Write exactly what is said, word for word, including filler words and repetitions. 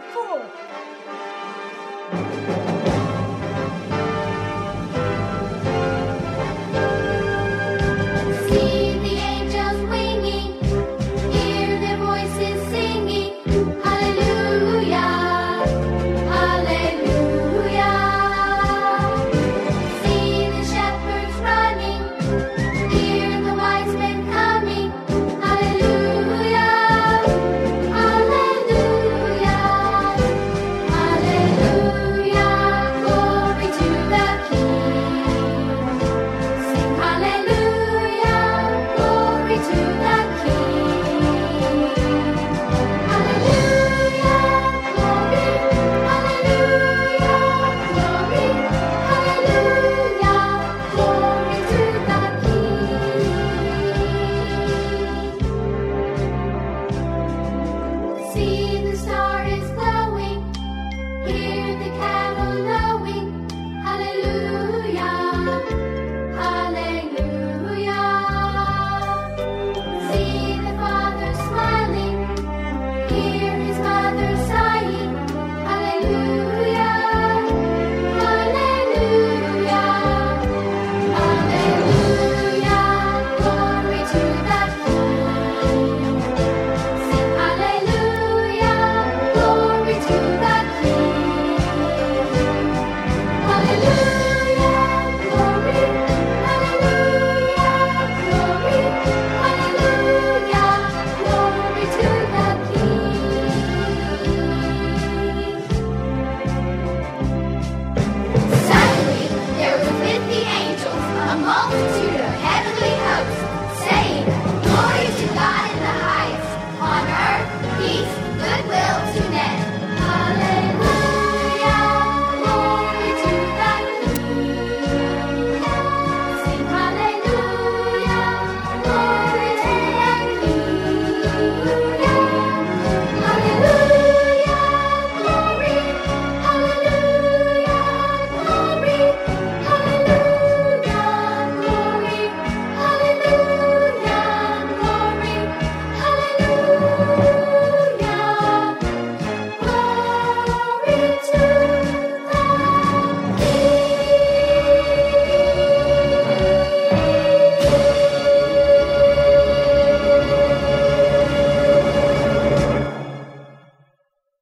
four. See the angels winging, hear their voices singing, hallelujah, hallelujah. See the shepherds running, hear the wise men coming, hallelujah, hallelujah, hallelujah. Glory to the King. Sing hallelujah, glory to the King. Hallelujah, glory, hallelujah, glory, hallelujah, glory to the King. See the star is glowing, hear the cattle lowing, hallelujah, hallelujah. See the Father smiling, hear his